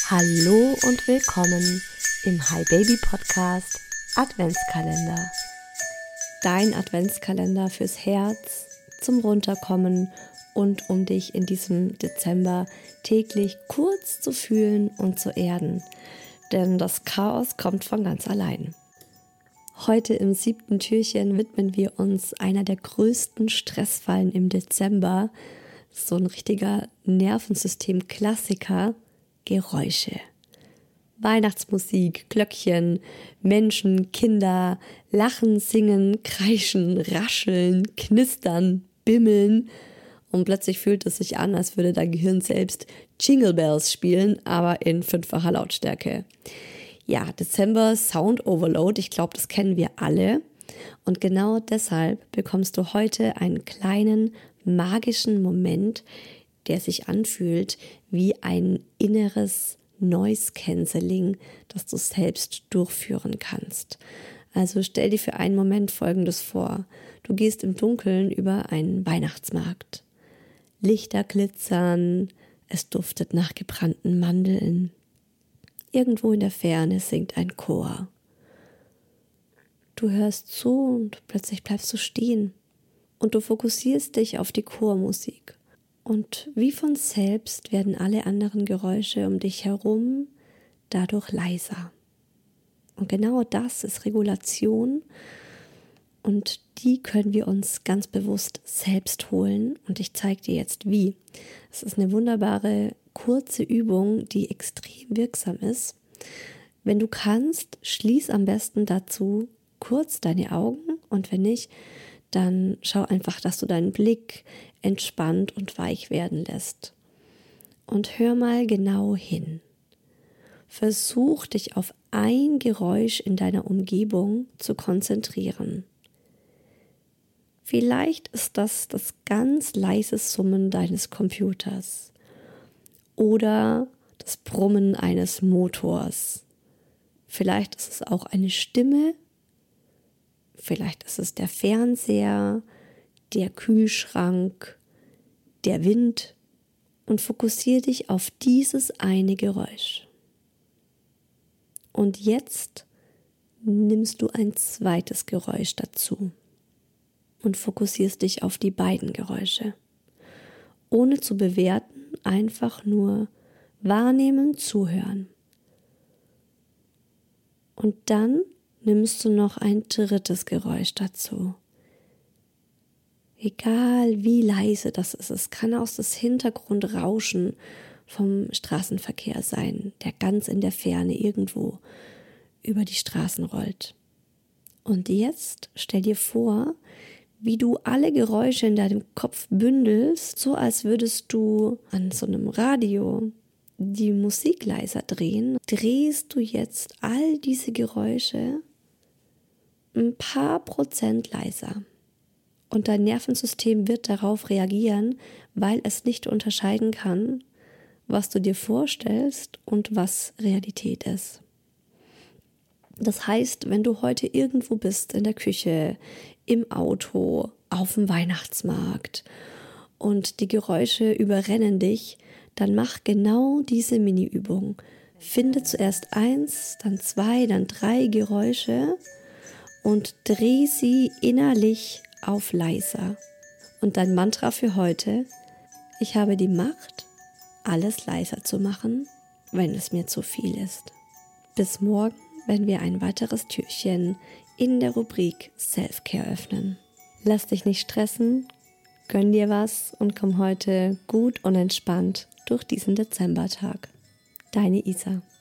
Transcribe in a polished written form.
Hallo und willkommen im Hi Baby Podcast Adventskalender. Dein Adventskalender fürs Herz, zum Runterkommen und um dich in diesem Dezember täglich kurz zu fühlen und zu erden. Denn das Chaos kommt von ganz allein. Heute im 7. Türchen widmen wir uns einer der größten Stressfallen im Dezember. So ein richtiger Nervensystem-Klassiker. Geräusche. Weihnachtsmusik, Glöckchen, Menschen, Kinder, Lachen, Singen, Kreischen, Rascheln, Knistern, Bimmeln und plötzlich fühlt es sich an, als würde dein Gehirn selbst Jingle Bells spielen, aber in 5-facher Lautstärke. Ja, Dezember Sound Overload, ich glaube, das kennen wir alle und genau deshalb bekommst du heute einen kleinen magischen Moment, der sich anfühlt wie ein inneres Noise Cancelling, das du selbst durchführen kannst. Also stell dir für einen Moment Folgendes vor. Du gehst im Dunkeln über einen Weihnachtsmarkt. Lichter glitzern, es duftet nach gebrannten Mandeln. Irgendwo in der Ferne singt ein Chor. Du hörst zu und plötzlich bleibst du stehen und du fokussierst dich auf die Chormusik. Und wie von selbst werden alle anderen Geräusche um dich herum dadurch leiser. Und genau das ist Regulation und die können wir uns ganz bewusst selbst holen. Und ich zeige dir jetzt wie. Es ist eine wunderbare, kurze Übung, die extrem wirksam ist. Wenn du kannst, schließ am besten dazu kurz deine Augen und wenn nicht, dann schau einfach, dass du deinen Blick entspannt und weich werden lässt. Und hör mal genau hin. Versuch dich auf ein Geräusch in deiner Umgebung zu konzentrieren. Vielleicht ist das ganz leise Summen deines Computers oder das Brummen eines Motors. Vielleicht ist es auch eine Stimme. Vielleicht ist es der Fernseher, der Kühlschrank, der Wind und fokussiere dich auf dieses eine Geräusch. Und jetzt nimmst du ein zweites Geräusch dazu und fokussierst dich auf die beiden Geräusche. Ohne zu bewerten, einfach nur wahrnehmen, zuhören. Und dann nimmst du noch ein drittes Geräusch dazu. Egal wie leise das ist, es kann auch das Hintergrundrauschen vom Straßenverkehr sein, der ganz in der Ferne irgendwo über die Straßen rollt. Und jetzt stell dir vor, wie du alle Geräusche in deinem Kopf bündelst, so als würdest du an so einem Radio die Musik leiser drehen, drehst du jetzt all diese Geräusche ein paar Prozent leiser. Und dein Nervensystem wird darauf reagieren, weil es nicht unterscheiden kann, was du dir vorstellst und was Realität ist. Das heißt, wenn du heute irgendwo bist, in der Küche, im Auto, auf dem Weihnachtsmarkt und die Geräusche überrennen dich, dann mach genau diese Mini-Übung. Finde zuerst 1, dann 2, dann 3 Geräusche und dreh sie innerlich auf leiser. Und dein Mantra für heute: Ich habe die Macht, alles leiser zu machen, wenn es mir zu viel ist. Bis morgen, wenn wir ein weiteres Türchen in der Rubrik Self-Care öffnen. Lass dich nicht stressen, gönn dir was und komm heute gut und entspannt durch diesen Dezembertag. Deine Isa.